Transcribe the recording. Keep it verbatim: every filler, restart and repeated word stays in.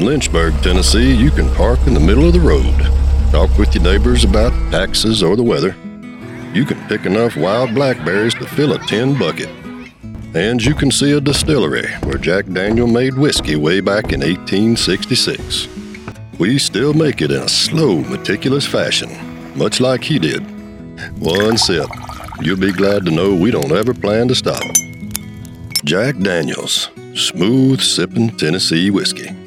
Lynchburg, Tennessee, you can park in the middle of the road, talk with your neighbors about taxes or the weather. You can pick enough wild blackberries to fill a tin bucket. And you can see a distillery where Jack Daniel made whiskey way back in eighteen sixty-six. We still make it in a slow, meticulous fashion, much like he did. One sip. You'll be glad to know we don't ever plan to stop. Jack Daniel's, smooth sipping Tennessee whiskey.